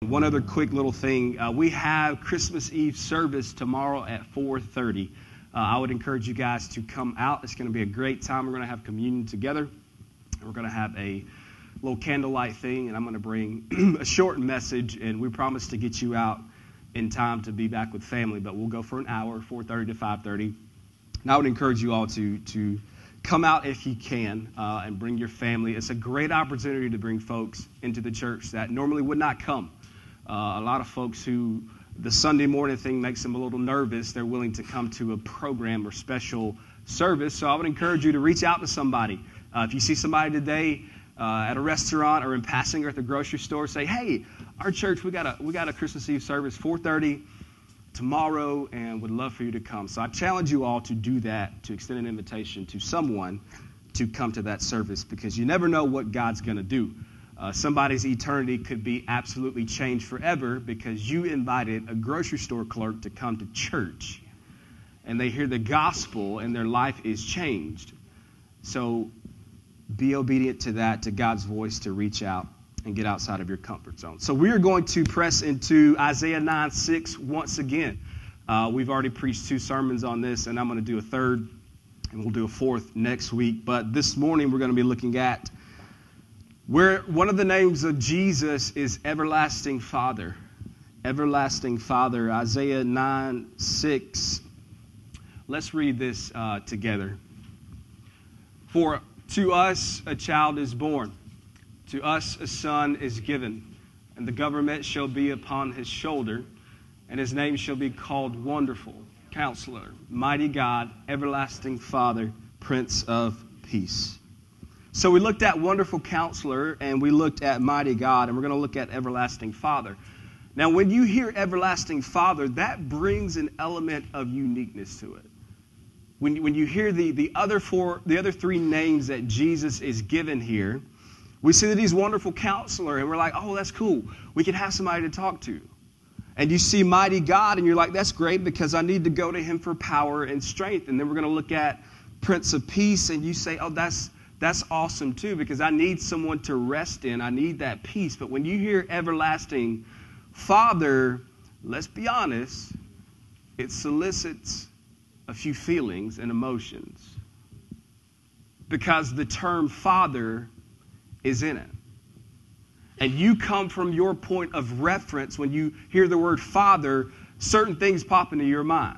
One other quick little thing. We have Christmas Eve service tomorrow at 4:30. I would encourage you guys to come out. It's going to be a great time. We're going to have communion together. And we're going to have a little candlelight thing, and I'm going to bring a short message, and we promise to get you out in time to be back with family. But we'll go for an hour, 4:30 to 5:30. And I would encourage you all to come out if you can and bring your family. It's a great opportunity to bring folks into the church that normally would not come. A lot of folks who the Sunday morning thing makes them a little nervous. They're willing to come to a program or special service. So I would encourage you to reach out to somebody. If you see somebody today at a restaurant or in passing or at the grocery store, say, "Hey, our church, we got a Christmas Eve service, 4:30 tomorrow, and would love for you to come." So I challenge you all to do that, to extend an invitation to someone to come to that service, because you never know what God's going to do. Somebody's eternity could be absolutely changed forever because you invited a grocery store clerk to come to church, and they hear the gospel and their life is changed. So be obedient to that, to God's voice, to reach out and get outside of your comfort zone. So we are going to press into Isaiah 9:6 once again. We've already preached 2 sermons on this, and I'm going to do a third, and we'll do a fourth next week. But this morning we're going to be looking at where one of the names of Jesus is Everlasting Father. Everlasting Father, Isaiah 9:6. Let's read this together. "For to us a child is born, to us a son is given, and the government shall be upon his shoulder, and his name shall be called Wonderful, Counselor, Mighty God, Everlasting Father, Prince of Peace." So we looked at Wonderful Counselor, and we looked at Mighty God, and we're going to look at Everlasting Father. Now, when you hear Everlasting Father, that brings an element of uniqueness to it. When you hear the other 3 names that Jesus is given here, we see that he's Wonderful Counselor, and we're like, oh, that's cool. We can have somebody to talk to. And you see Mighty God, and you're like, that's great, because I need to go to him for power and strength. And then we're going to look at Prince of Peace, and you say, oh, that's awesome too, because I need someone to rest in. I need that peace. But when you hear Everlasting Father, let's be honest, it solicits a few feelings and emotions, because the term Father is in it. And you come from your point of reference. When you hear the word Father, certain things pop into your mind.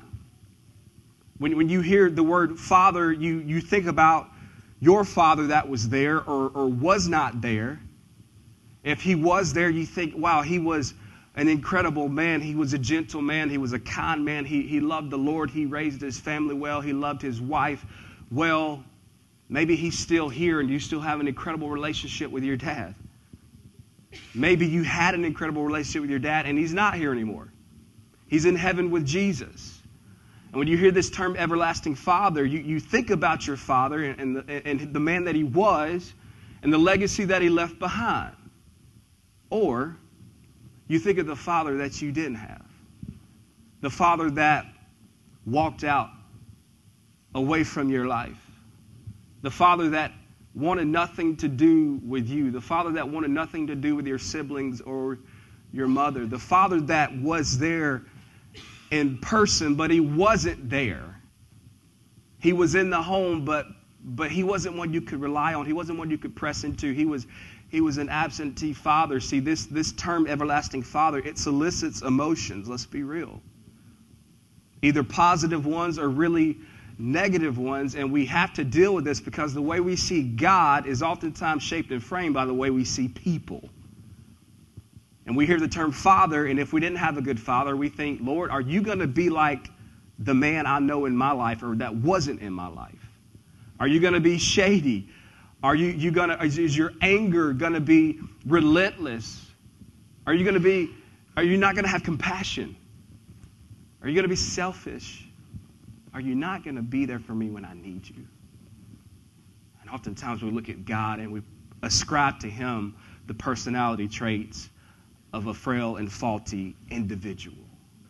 When you hear the word Father, you think about your father that was there or was not there. If he was there, you think, wow, he was an incredible man. He was a gentle man. He was a kind man. He loved the Lord. He raised his family well. He loved his wife well. Maybe he's still here and you still have an incredible relationship with your dad. Maybe you had an incredible relationship with your dad and he's not here anymore. He's in heaven with Jesus. And when you hear this term Everlasting Father, you think about your father and the man that he was and the legacy that he left behind. Or you think of the father that you didn't have. The father that walked out away from your life. The father that wanted nothing to do with you. The father that wanted nothing to do with your siblings or your mother. The father that was there in person, but he wasn't there. He was in the home, but he wasn't one you could rely on. He wasn't one you could press into. He was an absentee father. See, this term Everlasting Father, it solicits emotions. Let's be real. Either positive ones or really negative ones, and we have to deal with this because the way we see God is oftentimes shaped and framed by the way we see people. And we hear the term father, and if we didn't have a good father, we think, Lord, are you going to be like the man I know in my life or that wasn't in my life? Are you going to be shady? Is your anger going to be relentless? Are you not going to have compassion? Are you going to be selfish? Are you not going to be there for me when I need you? And oftentimes we look at God and we ascribe to him the personality traits of a frail and faulty individual.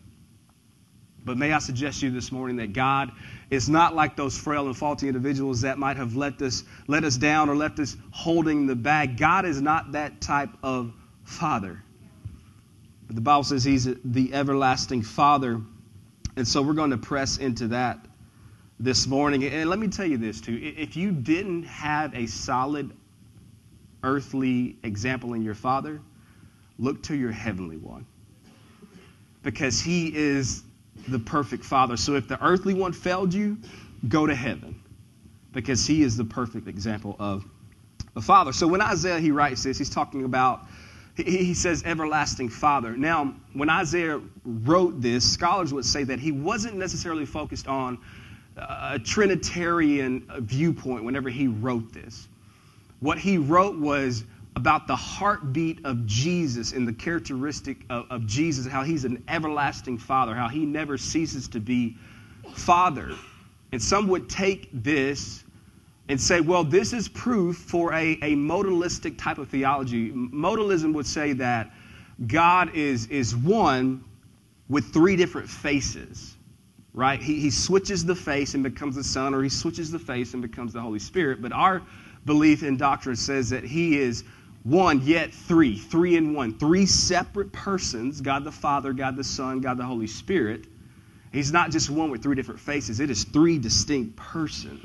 But may I suggest to you this morning that God is not like those frail and faulty individuals that might have let us down or left us holding the bag. God is not that type of father. But the Bible says he's the everlasting Father. And so we're going to press into that this morning. And let me tell you this, too. If you didn't have a solid earthly example in your father, look to your heavenly one. Because he is the perfect Father. So if the earthly one failed you, go to heaven. Because he is the perfect example of a father. So when Isaiah, he writes this, he's talking about, he says, everlasting Father. Now, when Isaiah wrote this, scholars would say that he wasn't necessarily focused on a Trinitarian viewpoint whenever he wrote this. What he wrote was about the heartbeat of Jesus and the characteristic of Jesus, how he's an everlasting Father, how he never ceases to be Father. And some would take this and say, well, this is proof for a modalistic type of theology. Modalism would say that God is one with three different faces, right? He switches the face and becomes the Son, or he switches the face and becomes the Holy Spirit. But our belief in doctrine says that he is one, yet three in one. Three separate persons, God the Father, God the Son, God the Holy Spirit. He's not just one with three different faces. It is three distinct persons.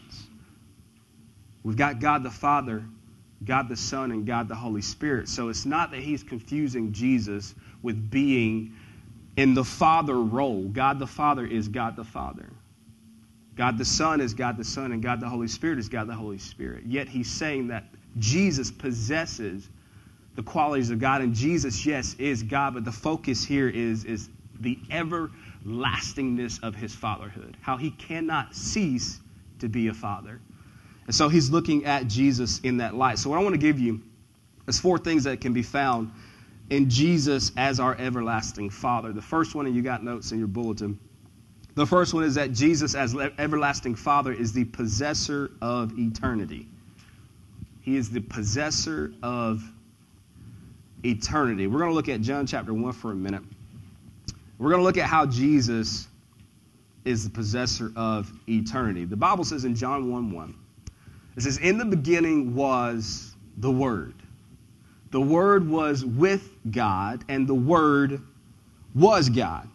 We've got God the Father, God the Son, and God the Holy Spirit. So it's not that he's confusing Jesus with being in the Father role. God the Father is God the Father. God the Son is God the Son, and God the Holy Spirit is God the Holy Spirit. Yet he's saying that Jesus possesses the qualities of God, and Jesus, yes, is God, but the focus here is the everlastingness of his fatherhood, how he cannot cease to be a father. And so he's looking at Jesus in that light. So what I want to give you is four things that can be found in Jesus as our everlasting Father. The first one, and you got notes in your bulletin, the first one is that Jesus as everlasting Father is the possessor of eternity. He is the possessor of eternity. We're going to look at John chapter 1 for a minute. We're going to look at how Jesus is the possessor of eternity. The Bible says in John 1:1, it says, in the beginning was the Word. The Word was with God, and the Word was God.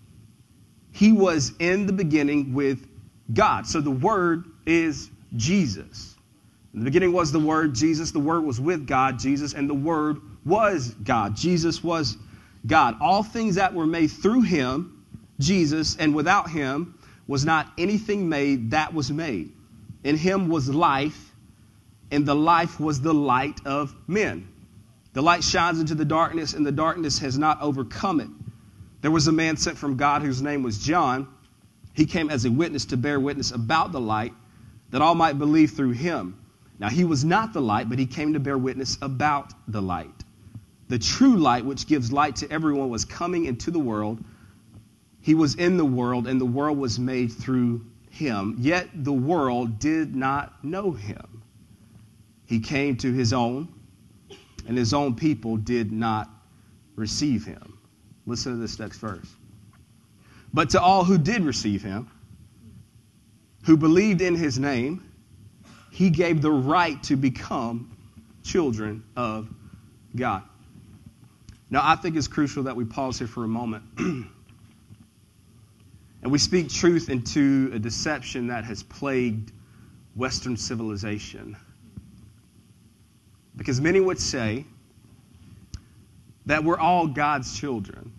He was in the beginning with God. So the Word is Jesus. In the beginning was the Word, Jesus. The Word was with God, Jesus, and the Word was God. Jesus was God. All things that were made through him, Jesus, and without him was not anything made that was made. In him was life, and the life was the light of men. The light shines into the darkness, and the darkness has not overcome it. There was a man sent from God whose name was John. He came as a witness to bear witness about the light, that all might believe through him. Now he was not the light, but he came to bear witness about the light. The true light, which gives light to everyone, was coming into the world. He was in the world, and the world was made through him. Yet the world did not know him. He came to his own, and his own people did not receive him. Listen to this next verse. But to all who did receive him, who believed in his name, he gave the right to become children of God. Now, I think it's crucial that we pause here for a moment and we speak truth into a deception that has plagued Western civilization. Because many would say that we're all God's children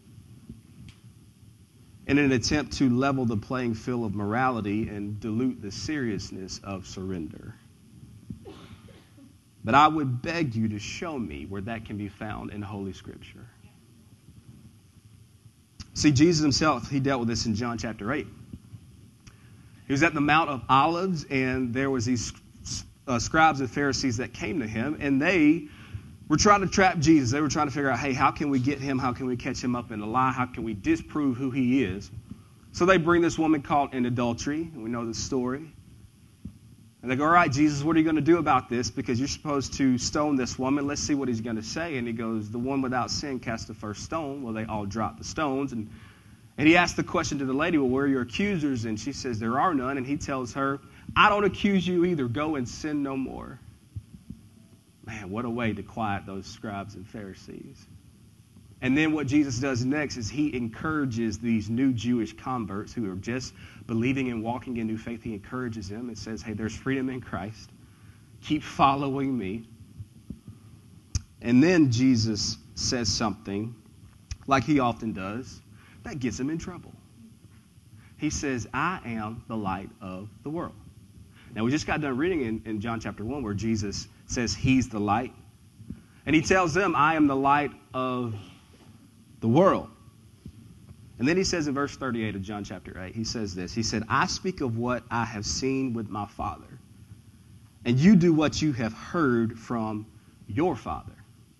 in an attempt to level the playing field of morality and dilute the seriousness of surrender. But I would beg you to show me where that can be found in Holy Scripture. See, Jesus himself, he dealt with this in John chapter 8. He was at the Mount of Olives, and there was these scribes and Pharisees that came to him, and they were trying to trap Jesus. They were trying to figure out, hey, how can we get him? How can we catch him up in a lie? How can we disprove who he is? So they bring this woman caught in adultery, and we know the story. And they go, all right, Jesus, what are you going to do about this? Because you're supposed to stone this woman. Let's see what he's going to say. And he goes, the one without sin cast the first stone. Well, they all drop the stones. And he asked the question to the lady, well, where are your accusers? And she says, there are none. And he tells her, I don't accuse you either. Go and sin no more. Man, what a way to quiet those scribes and Pharisees. And then what Jesus does next is he encourages these new Jewish converts who are just believing and walking in new faith. He encourages them and says, hey, there's freedom in Christ. Keep following me. And then Jesus says something, like he often does, that gets him in trouble. He says, I am the light of the world. Now, we just got done reading in John chapter 1 where Jesus says he's the light. And he tells them, I am the light of the world. And then he says in verse 38 of John chapter 8, he says this. He said, I speak of what I have seen with my Father, and you do what you have heard from your father.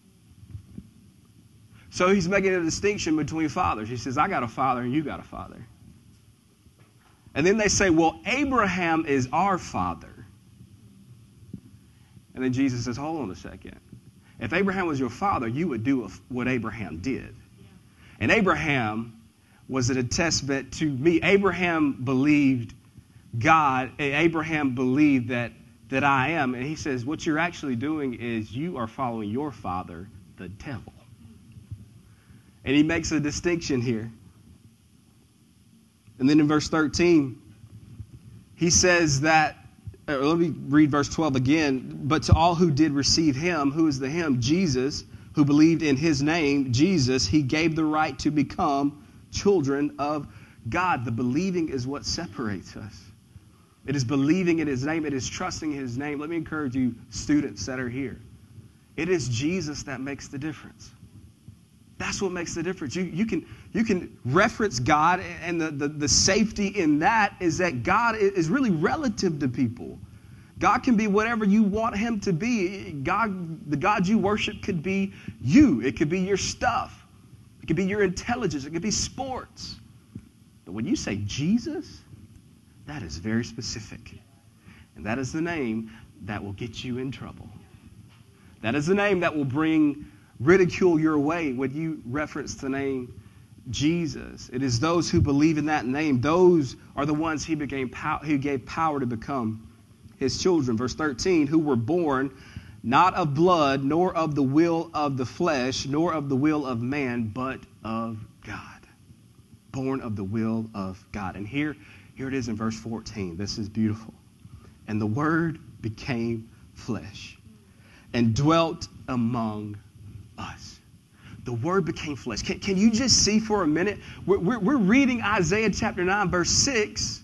So he's making a distinction between fathers. He says, I got a father and you got a father. And then they say, well, Abraham is our father. And then Jesus says, hold on a second. If Abraham was your father, you would do what Abraham did. And Abraham was a testament to me. Abraham believed God. Abraham believed that I am. And he says, what you're actually doing is you are following your father, the devil. And he makes a distinction here. And then in verse 13, he says that, let me read verse 12 again. But to all who did receive him, who is the him? Jesus, who believed in his name, Jesus, he gave the right to become children of God. The believing is what separates us. It is believing in his name. It is trusting his name. Let me encourage you, students that are here. It is Jesus that makes the difference. That's what makes the difference. You can reference God, and the safety in that is that God is really relative to people. God can be whatever you want him to be. The God you worship could be you. It could be your stuff. It could be your intelligence. It could be sports. But when you say Jesus, that is very specific. And that is the name that will get you in trouble. That is the name that will bring ridicule your way when you reference the name Jesus. It is those who believe in that name. Those are the ones he gave power to become his children. Verse 13, who were born not of blood, nor of the will of the flesh, nor of the will of man, but of God. Born of the will of God. And here it is in verse 14. This is beautiful. And the Word became flesh and dwelt among us. The Word became flesh. Can you just see for a minute? We're reading Isaiah chapter 9, verse 6,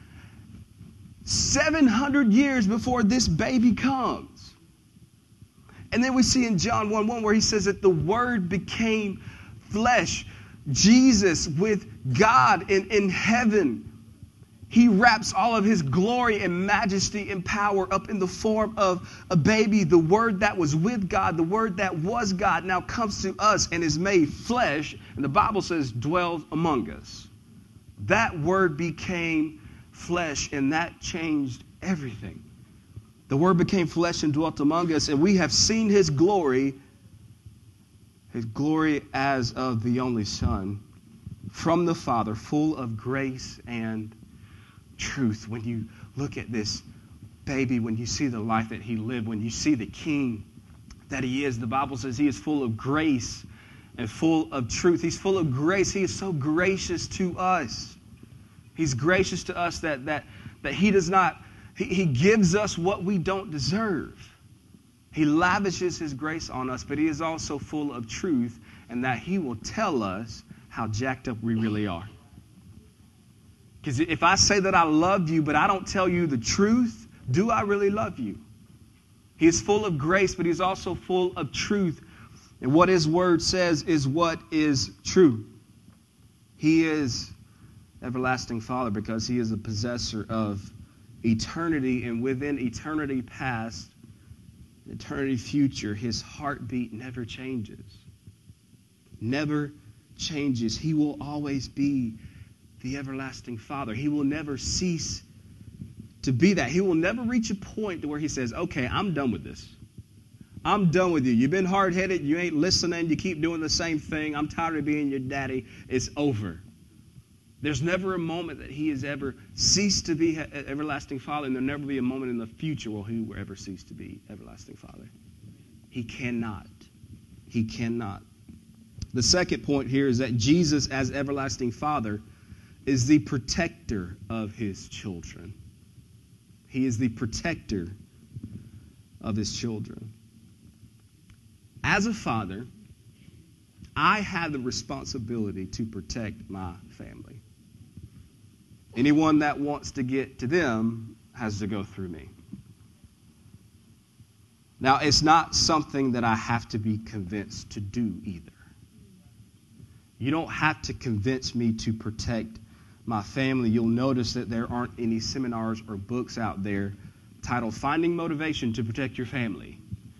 700 years before this baby comes. And then we see in John 1:1 where he says that the Word became flesh. Jesus with God in heaven. He wraps all of his glory and majesty and power up in the form of a baby. The Word that was with God, the Word that was God, now comes to us and is made flesh. And the Bible says, dwells among us. That Word became flesh, and that changed everything. The Word became flesh and dwelt among us, and we have seen his glory as of the only Son, from the Father, full of grace and truth. When you look at this baby, when you see the life that he lived, when you see the King that he is, the Bible says he is full of grace and full of truth. He's full of grace. He is so gracious to us. He's gracious to us that he does not, he gives us what we don't deserve. He lavishes his grace on us, but he is also full of truth, and that he will tell us how jacked up we really are. Because if I say that I love you, but I don't tell you the truth, do I really love you? He is full of grace, but he's also full of truth. And what his word says is what is true. He is everlasting Father because he is the possessor of eternity. And within eternity past, eternity future, his heartbeat never changes. Never changes. He will always be the everlasting Father. He will never cease to be that. He will never reach a point to where he says, okay, I'm done with this. I'm done with you. You've been hard-headed. You ain't listening. You keep doing the same thing. I'm tired of being your daddy. It's over. There's never a moment that he has ever ceased to be everlasting Father, and there'll never be a moment in the future where he will ever cease to be everlasting Father. He cannot. He cannot. The second point here is that Jesus, as everlasting Father, is the protector of his children. He is the protector of his children. As a father, I have the responsibility to protect my family. Anyone that wants to get to them has to go through me. Now, it's not something that I have to be convinced to do either. You don't have to convince me to protect my family. You'll notice that there aren't any seminars or books out there titled Finding Motivation to Protect Your Family.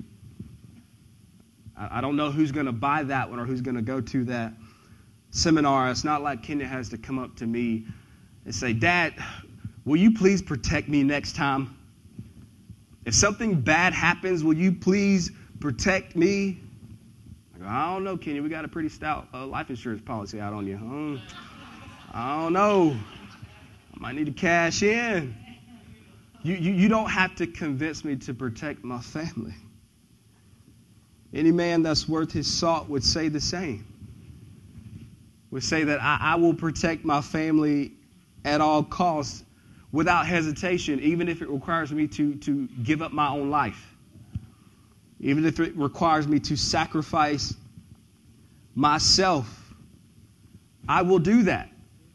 I don't know who's going to buy that one or who's going to go to that seminar. It's not like Kenya has to come up to me and say, Dad, will you please protect me next time? If something bad happens, will you please protect me? I go, I don't know, Kenya. We got a pretty stout life insurance policy out on you. I don't know. I might need to cash in. You don't have to convince me to protect my family. Any man that's worth his salt would say the same. Would say that I will protect my family at all costs without hesitation, even if it requires me to give up my own life. Even if it requires me to sacrifice myself, I will do that.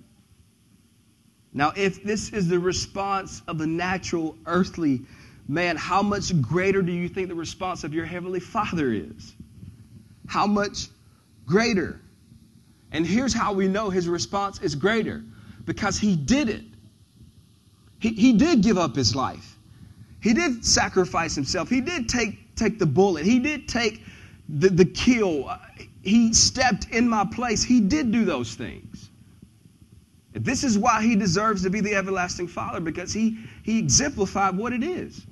Now, if this is the response of a natural, earthly man, how much greater do you think the response of your Heavenly Father is? How much greater? And here's how we know his response is greater. Because he did it. He did give up his life. He did sacrifice himself. He did take the bullet. He did take the kill. He stepped in my place. He did do those things. This is why he deserves to be the everlasting Father, because he exemplified what it is.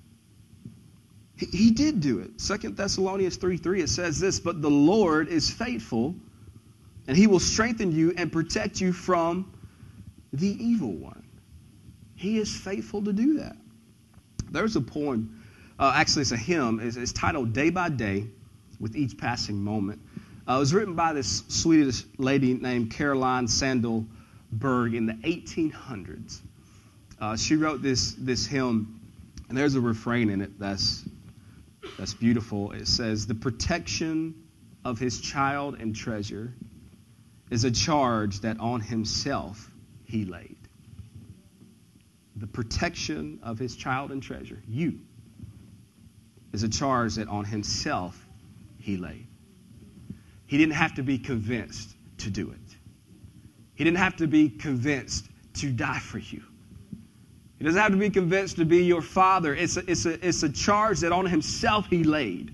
He did do it. 2 Thessalonians 3:3, it says this, but the Lord is faithful, and he will strengthen you and protect you from the evil one. He is faithful to do that. There's a poem, actually it's a hymn, it's titled Day by Day, with each passing moment. It was written by this Swedish lady named Caroline Sandelberg in the 1800s. She wrote this hymn, and there's a refrain in it that's beautiful. It says, the protection of his child and treasure is a charge that on himself he laid. The protection of his child and treasure, you, is a charge that on himself he laid. He didn't have to be convinced to do it. He didn't have to be convinced to die for you. He doesn't have to be convinced to be your father. It's a charge that on himself he laid.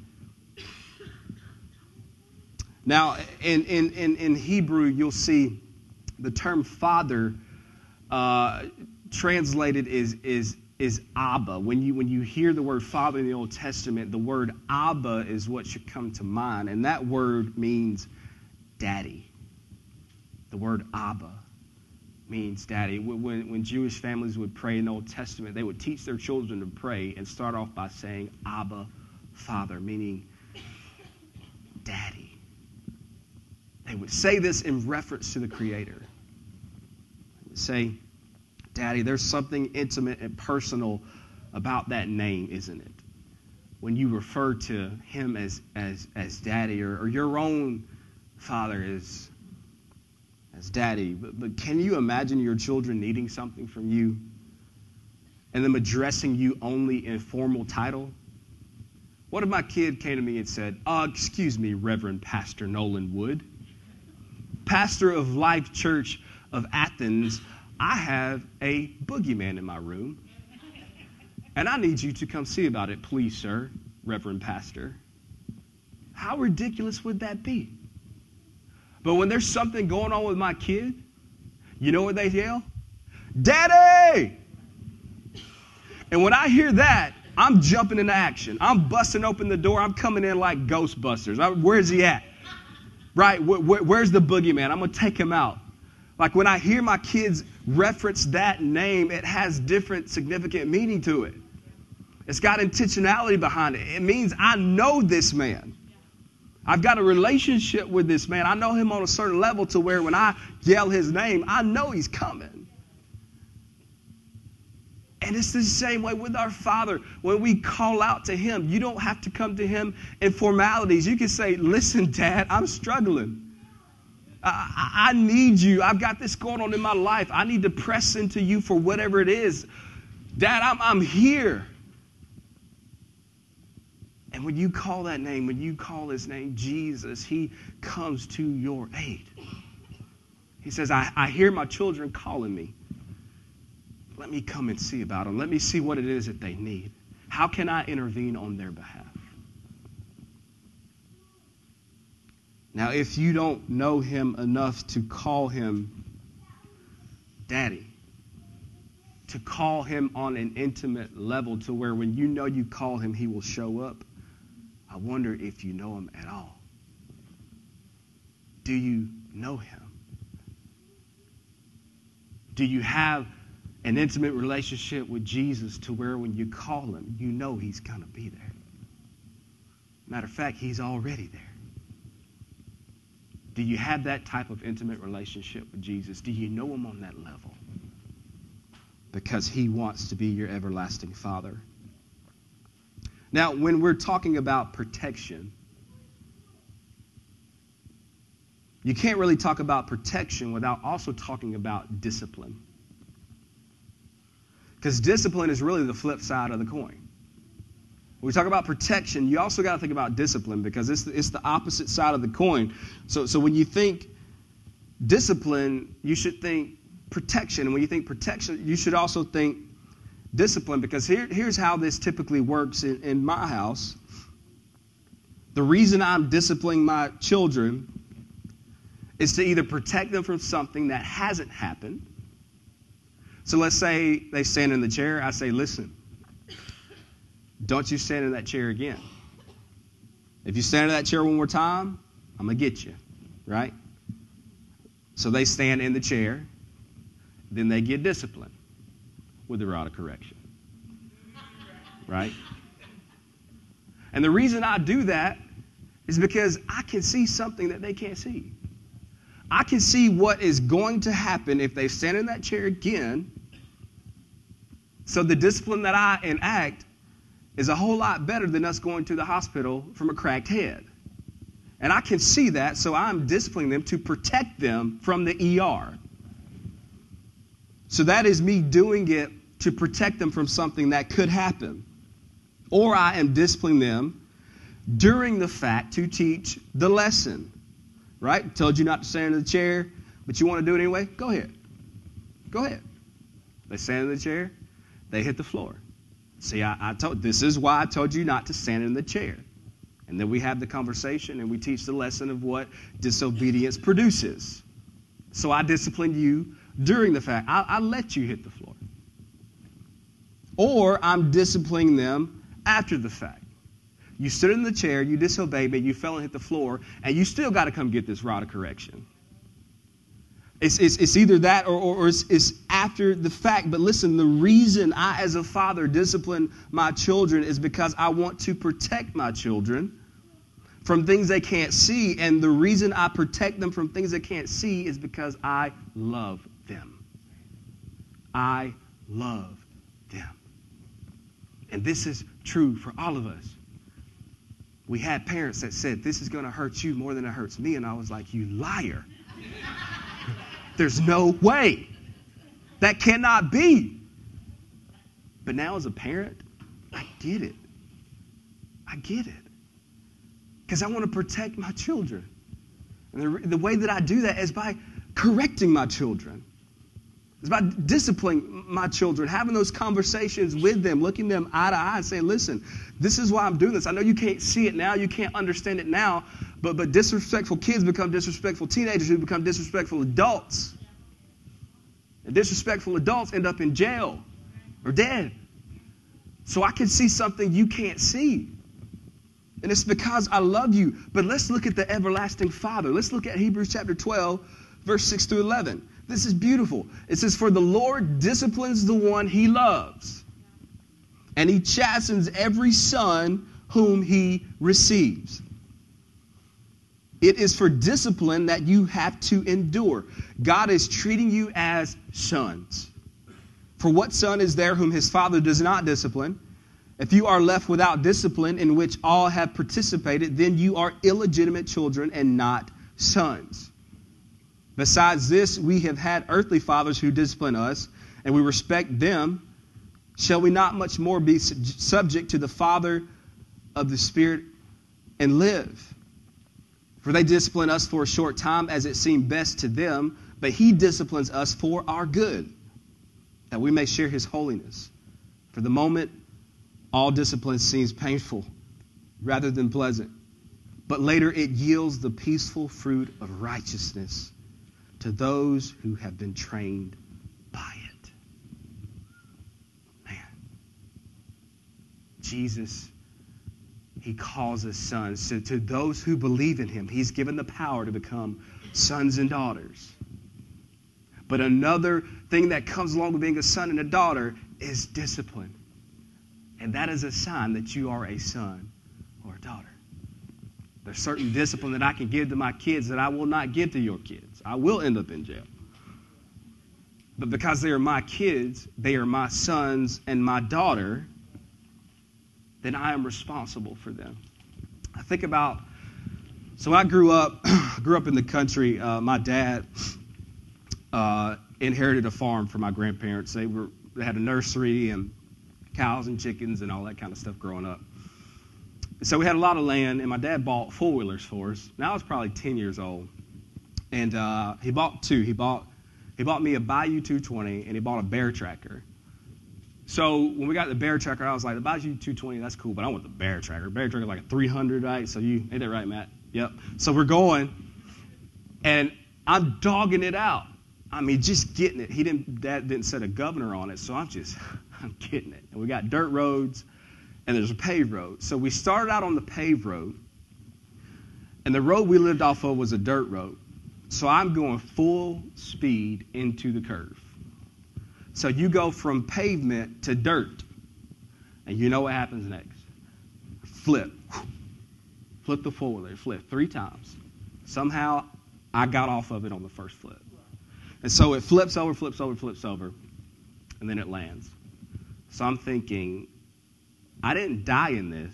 Now, in Hebrew, you'll see the term father translated is Abba. When you hear the word father in the Old Testament, the word Abba is what should come to mind, and that word means daddy. The word Abba means daddy. When Jewish families would pray in the Old Testament, they would teach their children to pray and start off by saying Abba, Father, meaning daddy. They would say this in reference to the Creator. They would say, Daddy, there's something intimate and personal about that name, isn't it? When you refer to him as daddy, or your own father as daddy. But can you imagine your children needing something from you and them addressing you only in formal title? What if my kid came to me and said, excuse me, Reverend Pastor Nolan Wood, pastor of Life Church of Athens, I have a boogeyman in my room, and I need you to come see about it, please, sir, Reverend Pastor. How ridiculous would that be? But when there's something going on with my kid, you know what they yell? Daddy! And when I hear that, I'm jumping into action. I'm busting open the door. I'm coming in like Ghostbusters. Where's he at? Right? Where's the boogeyman? I'm going to take him out. Like when I hear my kids reference that name, it has different significant meaning to it. It's got intentionality behind it. It means I know this man. I've got a relationship with this man. I know him on a certain level to where when I yell his name, I know he's coming. And it's the same way with our Father. When we call out to him, you don't have to come to him in formalities. You can say, listen, Dad, I'm struggling. I need you. I've got this going on in my life. I need to press into you for whatever it is. Dad, I'm here. And when you call that name, when you call his name Jesus, he comes to your aid. He says, I hear my children calling me. Let me come and see about them. Let me see what it is that they need. How can I intervene on their behalf? Now, if you don't know him enough to call him Daddy, to call him on an intimate level to where when you know you call him, he will show up, I wonder if you know him at all. Do you know him? Do you have an intimate relationship with Jesus to where when you call him, you know he's going to be there? Matter of fact, he's already there. Do you have that type of intimate relationship with Jesus? Do you know him on that level? Because he wants to be your everlasting Father. Now, when we're talking about protection, you can't really talk about protection without also talking about discipline. Because discipline is really the flip side of the coin. When we talk about protection, you also got to think about discipline because it's the opposite side of the coin. So when you think discipline, you should think protection. And when you think protection, you should also think discipline, because here's how this typically works in my house. The reason I'm disciplining my children is to either protect them from something that hasn't happened. So let's say they stand in the chair. I say, listen, don't you stand in that chair again. If you stand in that chair one more time, I'm going to get you, right? So they stand in the chair. Then they get disciplined with the rod of correction, right? And the reason I do that is because I can see something that they can't see. I can see what is going to happen if they stand in that chair again. So the discipline that I enact is a whole lot better than us going to the hospital from a cracked head. And I can see that, so I'm disciplining them to protect them from the ER. So that is me doing it to protect them from something that could happen. Or I am disciplining them during the fact to teach the lesson. Right? Told you not to stand in the chair, but you want to do it anyway? Go ahead. Go ahead. They stand in the chair. They hit the floor. See, this is why I told you not to stand in the chair. And then we have the conversation and we teach the lesson of what disobedience produces. So I disciplined you during the fact. I let you hit the floor. Or I'm disciplining them after the fact. You stood in the chair, you disobeyed me, you fell and hit the floor, and you still got to come get this rod of correction. It's either that or it's after the fact. But listen, the reason I, as a father, discipline my children is because I want to protect my children from things they can't see. And the reason I protect them from things they can't see is because I love them. I love them. And this is true for all of us. We had parents that said, this is going to hurt you more than it hurts me. And I was like, you liar. There's no way. That cannot be. But now as a parent, I get it. I get it. Because I want to protect my children. And the way that I do that is by correcting my children. It's about disciplining my children, having those conversations with them, looking them eye to eye and saying, listen, this is why I'm doing this. I know you can't see it now, you can't understand it now, but disrespectful kids become disrespectful teenagers who become disrespectful adults. And disrespectful adults end up in jail or dead. So I can see something you can't see. And it's because I love you. But let's look at the everlasting Father. Let's look at Hebrews chapter 12, verse 6 through 11. This is beautiful. It says, for the Lord disciplines the one he loves, and he chastens every son whom he receives. It is for discipline that you have to endure. God is treating you as sons. For what son is there whom his father does not discipline? If you are left without discipline in which all have participated, then you are illegitimate children and not sons. Besides this, we have had earthly fathers who discipline us, and we respect them. Shall we not much more be subject to the Father of the Spirit and live? For they discipline us for a short time as it seemed best to them, but he disciplines us for our good, that we may share his holiness. For the moment, all discipline seems painful rather than pleasant, but later it yields the peaceful fruit of righteousness to those who have been trained by it. Man, Jesus, he calls us sons. So to those who believe in him, he's given the power to become sons and daughters. But another thing that comes along with being a son and a daughter is discipline. And that is a sign that you are a son or a daughter. There's certain discipline that I can give to my kids that I will not give to your kids. I will end up in jail. But because they are my kids, they are my sons and my daughter, then I am responsible for them. I think about, so I grew up in the country. My dad inherited a farm from my grandparents. They had a nursery and cows and chickens and all that kind of stuff growing up. So we had a lot of land, and my dad bought four-wheelers for us. Now I was probably 10 years old. And he bought two. He bought me a Bayou 220, and he bought a Bear Tracker. So when we got the Bear Tracker, I was like, the Bayou 220, that's cool, but I want the Bear Tracker. Bear Tracker is like a 300, right? So ain't that right, Matt? Yep. So we're going, and I'm dogging it out. I mean, just getting it. Dad didn't set a governor on it, so I'm getting it. And we got dirt roads, and there's a paved road. So we started out on the paved road, and the road we lived off of was a dirt road. So I'm going full speed into the curve. So you go from pavement to dirt, and you know what happens next. Flip. Flip the four-wheeler. Flip 3 times. Somehow, I got off of it on the first flip. And so it flips over, and then it lands. So I'm thinking, I didn't die in this,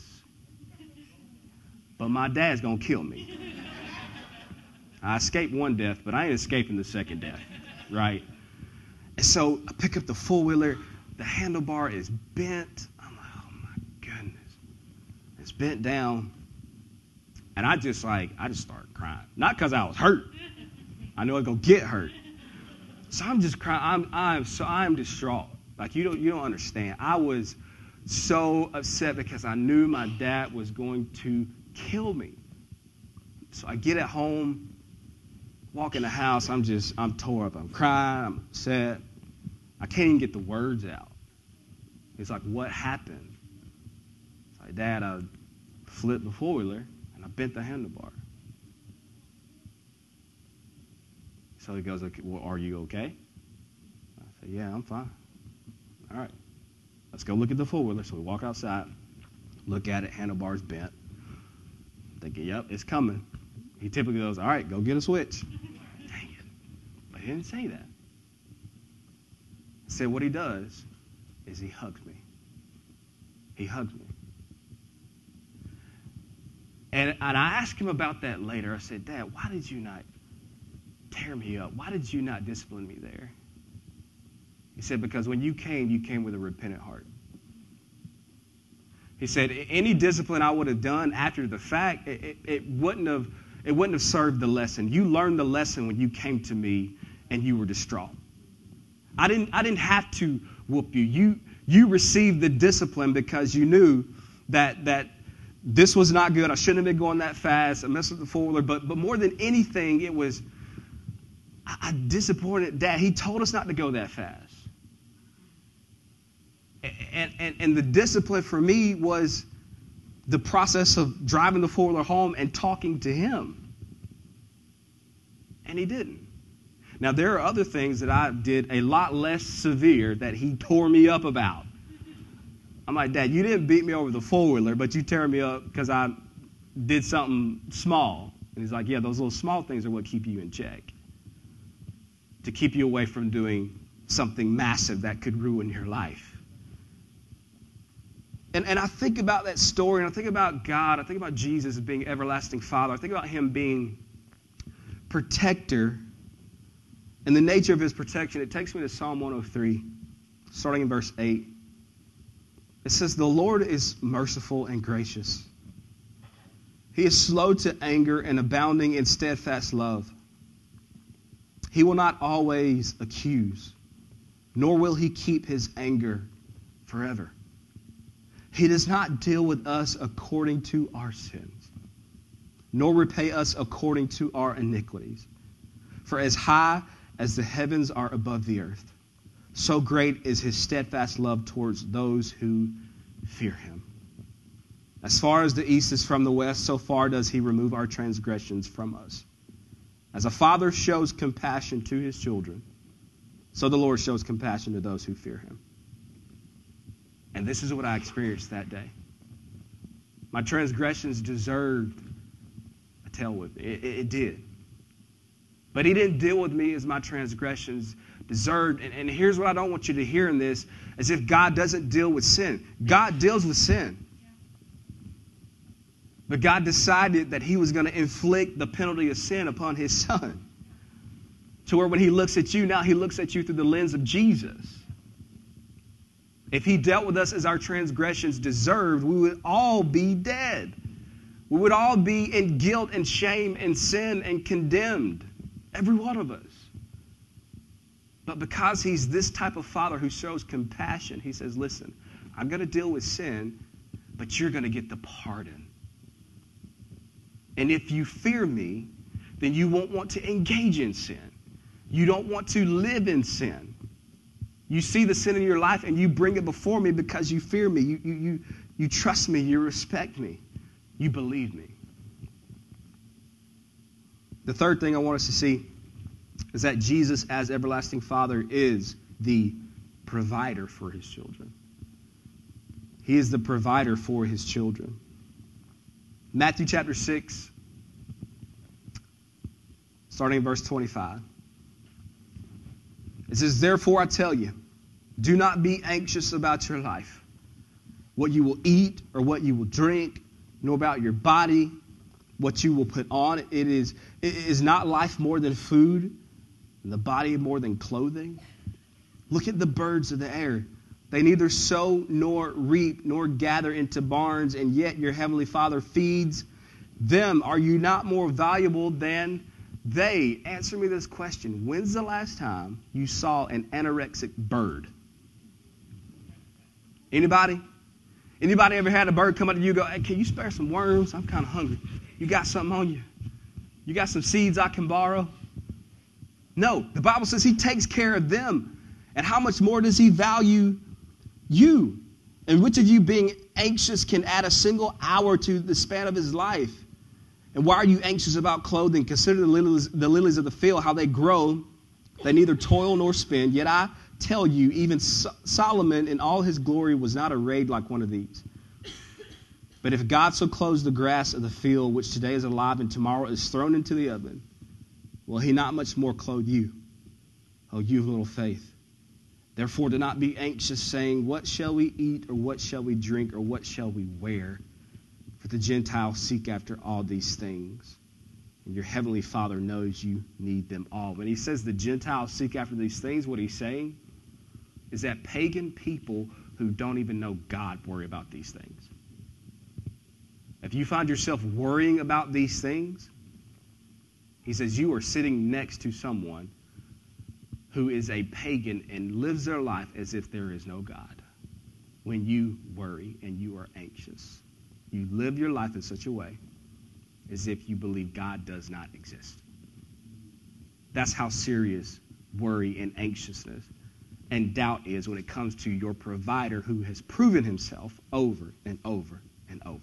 but my dad's going to kill me. I escaped one death, but I ain't escaping the second death, right? And so I pick up the four-wheeler. The handlebar is bent. I'm like, oh, my goodness. It's bent down. And I just started crying. Not because I was hurt. I knew I was going to get hurt. So I'm just crying. I'm distraught. Like, you don't understand. I was so upset because I knew my dad was going to kill me. So I get at home, walk in the house. I'm tore up. I'm crying. I'm upset. I can't even get the words out. It's like, what happened? It's like, Dad, I flipped the four-wheeler and I bent the handlebar. So he goes, okay, well, are you okay? I said, yeah, I'm fine. All right, let's go look at the four-wheeler. So we walk outside, look at it, handlebar's bent. Thinking, yep, it's coming. He typically goes, all right, go get a switch. Dang it. But he didn't say that. Instead, what he does is he hugs me. He hugs me. And I asked him about that later. I said, Dad, why did you not tear me up? Why did you not discipline me there? He said, because when you came with a repentant heart. He said, any discipline I would have done after the fact, it wouldn't have served the lesson. You learned the lesson when you came to me and you were distraught. I didn't have to whoop you. You received the discipline because you knew that this was not good. I shouldn't have been going that fast. I messed with the four-wheeler. But more than anything, it was, I disappointed Dad. He told us not to go that fast. And the discipline for me was the process of driving the four-wheeler home and talking to him. And he didn't. Now, there are other things that I did a lot less severe that he tore me up about. I'm like, Dad, you didn't beat me over the four-wheeler, but you tear me up because I did something small. And he's like, yeah, those little small things are what keep you in check. To keep you away from doing something massive that could ruin your life. And I think about that story, and I think about God. I think about Jesus as being everlasting Father. I think about him being protector. And the nature of his protection, it takes me to Psalm 103, starting in verse 8. It says, the Lord is merciful and gracious. He is slow to anger and abounding in steadfast love. He will not always accuse, nor will he keep his anger forever. He does not deal with us according to our sins, nor repay us according to our iniquities. For as high as the heavens are above the earth, so great is his steadfast love towards those who fear him. As far as the east is from the west, so far does he remove our transgressions from us. As a father shows compassion to his children, so the Lord shows compassion to those who fear him. And this is what I experienced that day. My transgressions deserved a tail whip. It did. But he didn't deal with me as my transgressions deserved. And here's what I don't want you to hear in this, as if God doesn't deal with sin. God deals with sin. But God decided that he was going to inflict the penalty of sin upon his son. To where when he looks at you now, he looks at you through the lens of Jesus. If he dealt with us as our transgressions deserved, we would all be dead. We would all be in guilt and shame and sin and condemned. Every one of us. But because he's this type of father who shows compassion, he says, listen, I'm going to deal with sin, but you're going to get the pardon. And if you fear me, then you won't want to engage in sin. You don't want to live in sin. You see the sin in your life and you bring it before me because you fear me. You trust me. You respect me. You believe me. The third thing I want us to see is that Jesus, as everlasting Father, is the provider for his children. He is the provider for his children. Matthew chapter 6, starting in verse 25. It says, therefore I tell you, do not be anxious about your life, what you will eat or what you will drink, nor about your body, what you will put on. It is not life more than food, and the body more than clothing. Look at the birds of the air. They neither sow nor reap nor gather into barns, and yet your heavenly Father feeds them. Are you not more valuable than they? Answer me this question. When's the last time you saw an anorexic bird? Anybody? Anybody ever had a bird come up to you and go, hey, can you spare some worms? I'm kind of hungry. You got something on you? You got some seeds I can borrow? No. The Bible says he takes care of them. And how much more does he value you? And which of you being anxious can add a single hour to the span of his life? And why are you anxious about clothing? Consider the lilies of the field, how they grow. They neither toil nor spin. Yet I tell you, even Solomon in all his glory was not arrayed like one of these. But if God so clothes the grass of the field, which today is alive and tomorrow is thrown into the oven, will he not much more clothe you, O you of little faith? Therefore do not be anxious, saying, what shall we eat, or what shall we drink, or what shall we wear? For the Gentiles seek after all these things, and your heavenly Father knows you need them all. When he says the Gentiles seek after these things, what he's saying is that pagan people who don't even know God worry about these things. If you find yourself worrying about these things, he says you are sitting next to someone who is a pagan and lives their life as if there is no God. When you worry and you are anxious, you live your life in such a way as if you believe God does not exist. That's how serious worry and anxiousness and doubt is when it comes to your provider who has proven himself over and over and over.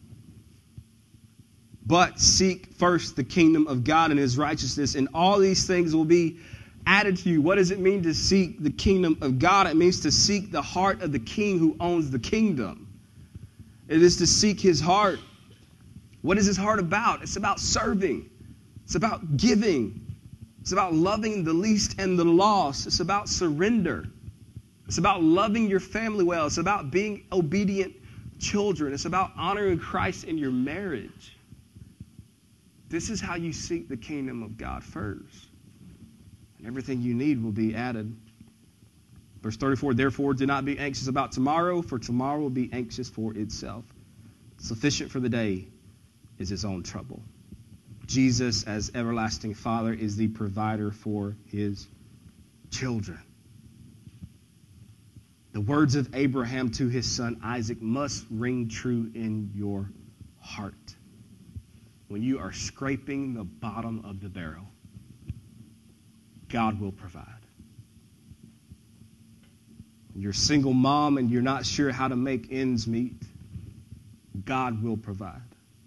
But seek first the kingdom of God and his righteousness, and all these things will be added to you. What does it mean to seek the kingdom of God? It means to seek the heart of the king who owns the kingdom. It is to seek his heart. What is his heart about? It's about serving. It's about giving. It's about loving the least and the lost. It's about surrender. It's about loving your family well. It's about being obedient children. It's about honoring Christ in your marriage. This is how you seek the kingdom of God first. And everything you need will be added. Verse 34, therefore do not be anxious about tomorrow, for tomorrow will be anxious for itself. Sufficient for the day is its own trouble. Jesus, as everlasting Father, is the provider for his children. The words of Abraham to his son Isaac must ring true in your heart. When you are scraping the bottom of the barrel, God will provide. When you're a single mom and you're not sure how to make ends meet, God will provide.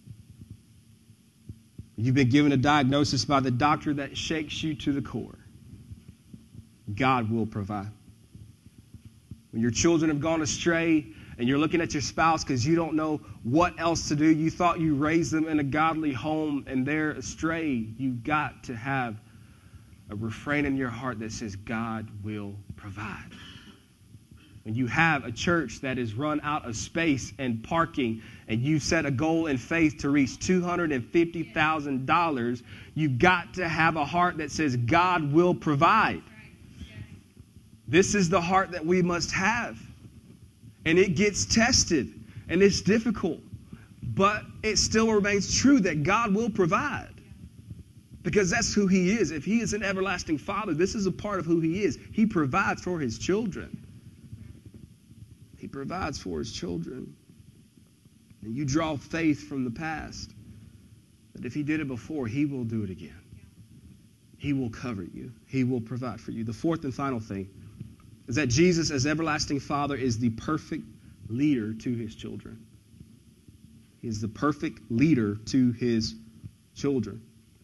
You've been given a diagnosis by the doctor that shakes you to the core. God will provide. When your children have gone astray and you're looking at your spouse because you don't know what else to do, you thought you raised them in a godly home and they're astray, you've got to have a refrain in your heart that says, God will provide. When you have a church that is run out of space and parking, and you set a goal in faith to reach $250,000, you've got to have a heart that says, God will provide. This is the heart that we must have. And it gets tested, and it's difficult. But it still remains true that God will provide. Because that's who he is. If he is an everlasting Father, this is a part of who he is. He provides for his children. He provides for his children. And you draw faith from the past that if he did it before, he will do it again. He will cover you. He will provide for you. The fourth and final thing is that Jesus, as everlasting Father, is the perfect leader to his children. He is the perfect leader to his children.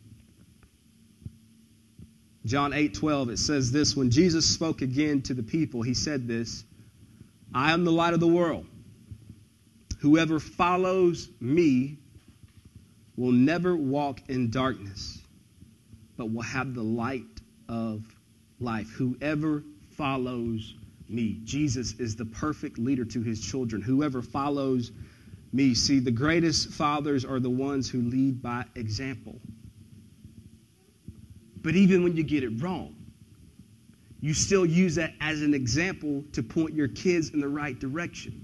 John 8:12, it says this, when Jesus spoke again to the people, he said this, I am the light of the world. Whoever follows me will never walk in darkness, but will have the light of life. Whoever follows me. Jesus is the perfect leader to his children. Whoever follows me. See, the greatest fathers are the ones who lead by example. But even when you get it wrong, you still use that as an example to point your kids in the right direction.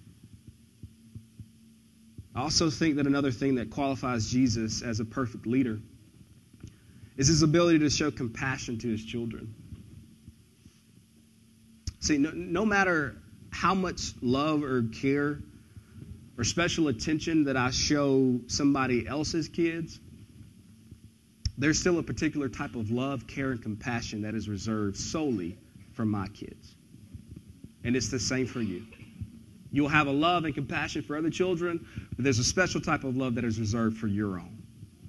I also think that another thing that qualifies Jesus as a perfect leader is his ability to show compassion to his children. See, no matter how much love or care or special attention that I show somebody else's kids, there's still a particular type of love, care, and compassion that is reserved solely for my kids. And it's the same for you. You'll have a love and compassion for other children, but there's a special type of love that is reserved for your own.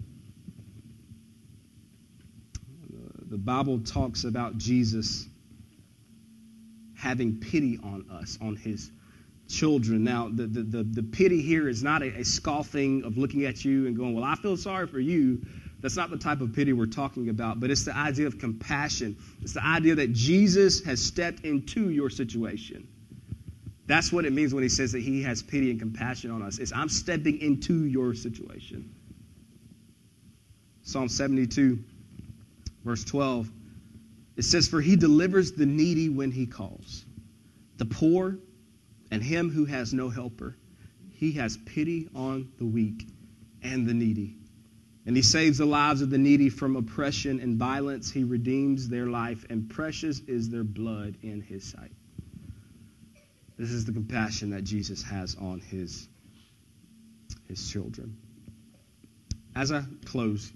The Bible talks about Jesus having pity on us, on his children. Now, the pity here is not a scoffing of looking at you and going, well, I feel sorry for you. That's not the type of pity we're talking about, but it's the idea of compassion. It's the idea that Jesus has stepped into your situation. That's what it means when he says that he has pity and compassion on us. It's I'm stepping into your situation. Psalm 72, verse 12, it says, for he delivers the needy when he calls, the poor and him who has no helper. He has pity on the weak and the needy. And he saves the lives of the needy from oppression and violence. He redeems their life, and precious is their blood in his sight. This is the compassion that Jesus has on his children. As I close,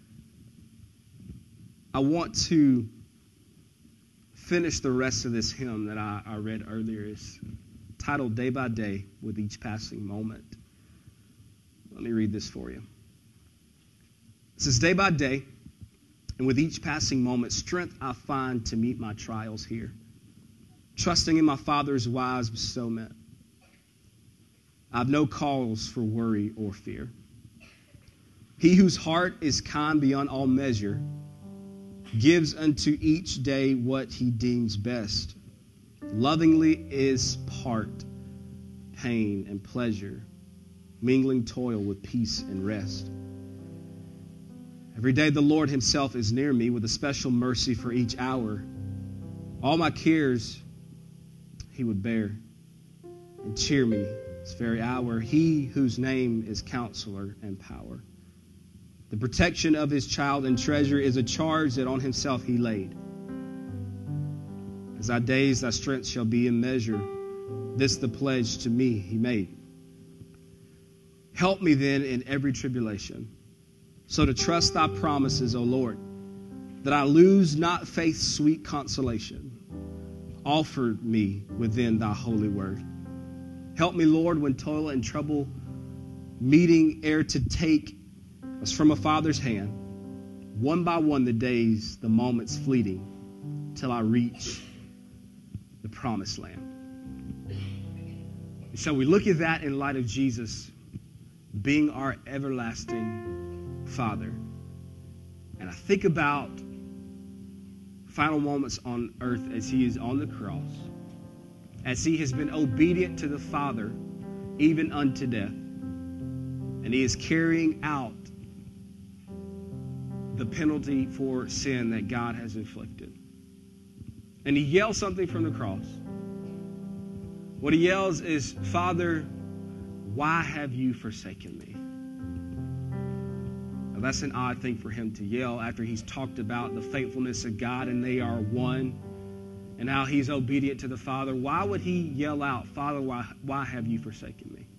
I want to finish the rest of this hymn that I read earlier. It's titled Day by Day with Each Passing Moment. Let me read this for you. It says, day by day, and with each passing moment, strength I find to meet my trials here. Trusting in my Father's wise bestowment, I have no cause for worry or fear. He whose heart is kind beyond all measure gives unto each day what he deems best. Lovingly is part, pain and pleasure, mingling toil with peace and rest. Every day the Lord himself is near me with a special mercy for each hour. All my cares he would bear and cheer me this very hour. He whose name is Counselor and Power. The protection of his child and treasure is a charge that on himself he laid. As thy days, thy strength shall be in measure. This the pledge to me he made. Help me then in every tribulation, so to trust thy promises, O Lord, that I lose not faith's sweet consolation, offered me within thy holy word. Help me, Lord, when toil and trouble meeting ere to take as from a father's hand, one by one the days, the moments fleeting, till I reach the promised land. And so we look at that in light of Jesus being our everlasting Father. And I think about final moments on earth as he is on the cross, as he has been obedient to the Father, even unto death. And he is carrying out the penalty for sin that God has inflicted. And he yells something from the cross. What he yells is, Father, why have you forsaken me? Now, that's an odd thing for him to yell after he's talked about the faithfulness of God and they are one, and how he's obedient to the Father. Why would he yell out, Father, why have you forsaken me?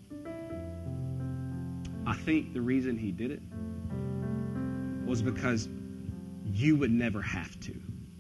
I think the reason he did it was because you would never have to.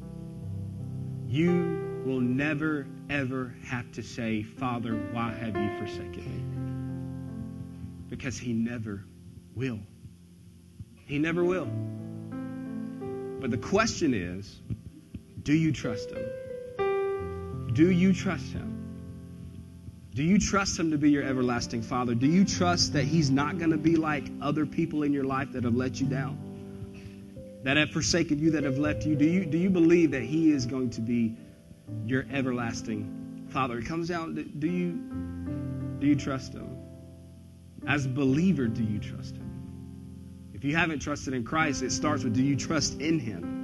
You will never, ever have to say, Father, why have you forsaken me? Because he never will. He never will. But the question is, do you trust him? Do you trust him? Do you trust him to be your everlasting Father? Do you trust that he's not going to be like other people in your life that have let you down, that have forsaken you, that have left you? Do you believe that he is going to be your everlasting Father? It comes down to, do you trust him? As a believer, do you trust him? If you haven't trusted in Christ, it starts with, do you trust in him?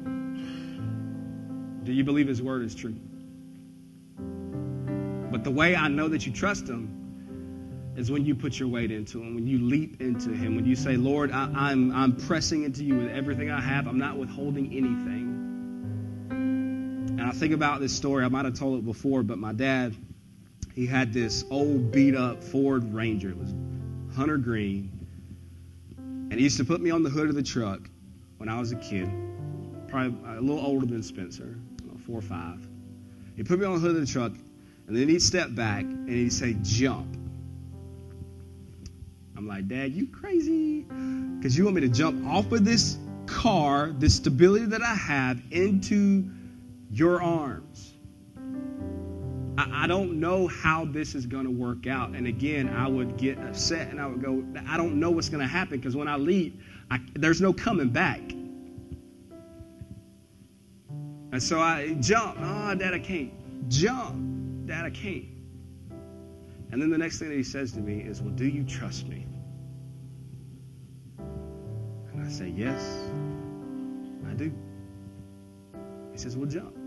Do you believe his word is true? But the way I know that you trust him is when you put your weight into him, when you leap into him, when you say, Lord, I'm pressing into you with everything I have. I'm not withholding anything. And I think about this story. I might have told it before, but my dad, he had this old beat-up Ford Ranger. It was hunter green. And he used to put me on the hood of the truck when I was a kid, probably a little older than Spencer, 4 or 5. He'd put me on the hood of the truck, and then he'd step back, and he'd say, jump. I'm like, Dad, you crazy? Because you want me to jump off of this car, this stability that I have, into your arms. I don't know how this is going to work out. And again, I would get upset, and I would go, I don't know what's going to happen, because when I leap, there's no coming back. And so I jump. Oh, Dad, I can't. Jump. Dad, I can't. And then the next thing that he says to me is, well, do you trust me? And I say, yes, I do. He says, well, jump.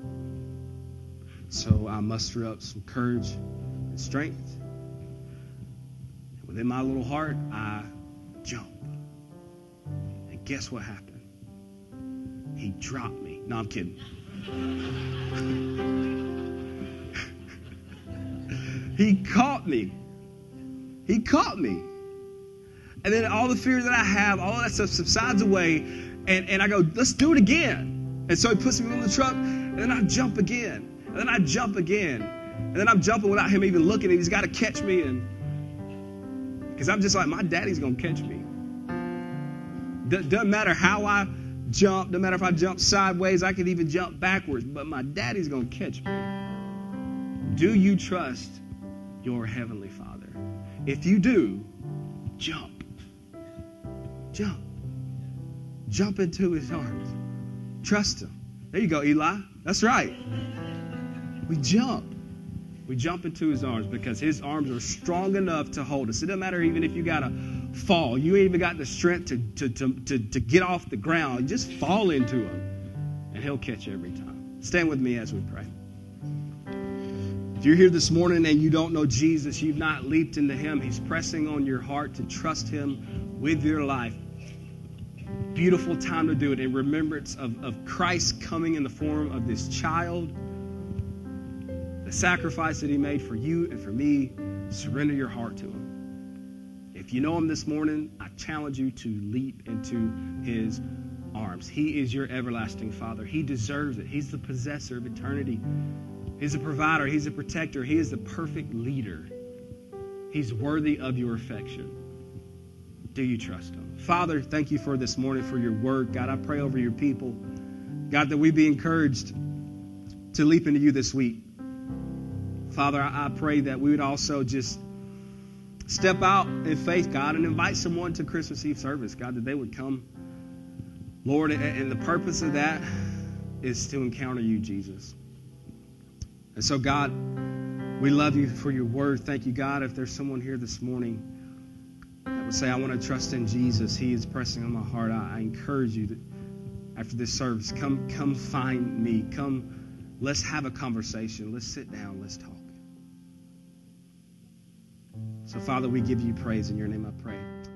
So I muster up some courage and strength. And within my little heart, I jump. And guess what happened? He dropped me. No, I'm kidding. He caught me. He caught me. And then all the fear that I have, all of that stuff subsides away. And I go, let's do it again. And so he puts me on the truck. And then I jump again. And then I jump again. And then I'm jumping without him even looking. And he's got to catch me. Because I'm just like, my daddy's going to catch me. Doesn't matter how I jump. Doesn't matter if I jump sideways. I could even jump backwards. But my daddy's going to catch me. Do you trust your heavenly Father? If you do, jump. Jump. Jump into his arms. Trust him. There you go, Eli. That's right. We jump. We jump into his arms because his arms are strong enough to hold us. It doesn't matter even if you got to fall. You ain't even got the strength to get off the ground. You just fall into him, and he'll catch you every time. Stand with me as we pray. If you're here this morning and you don't know Jesus, you've not leaped into him, he's pressing on your heart to trust him with your life. Beautiful time to do it in remembrance of Christ coming in the form of this child. The sacrifice that he made for you and for me. Surrender your heart to him. If you know him this morning, I challenge you to leap into his arms. He is your everlasting Father. He deserves it. He's the possessor of eternity. He's a provider. He's a protector. He is the perfect leader. He's worthy of your affection. Do you trust him? Father, thank you for this morning, for your word. God, I pray over your people. God, that we be encouraged to leap into you this week. Father, I pray that we would also just step out in faith, God, and invite someone to Christmas Eve service, God, that they would come. Lord, and the purpose of that is to encounter you, Jesus. And so, God, we love you for your word. Thank you, God. If there's someone here this morning that would say, I want to trust in Jesus, he is pressing on my heart, I encourage you that after this service, come find me. Come, let's have a conversation. Let's sit down. Let's talk. So, Father, we give you praise. In your name I pray.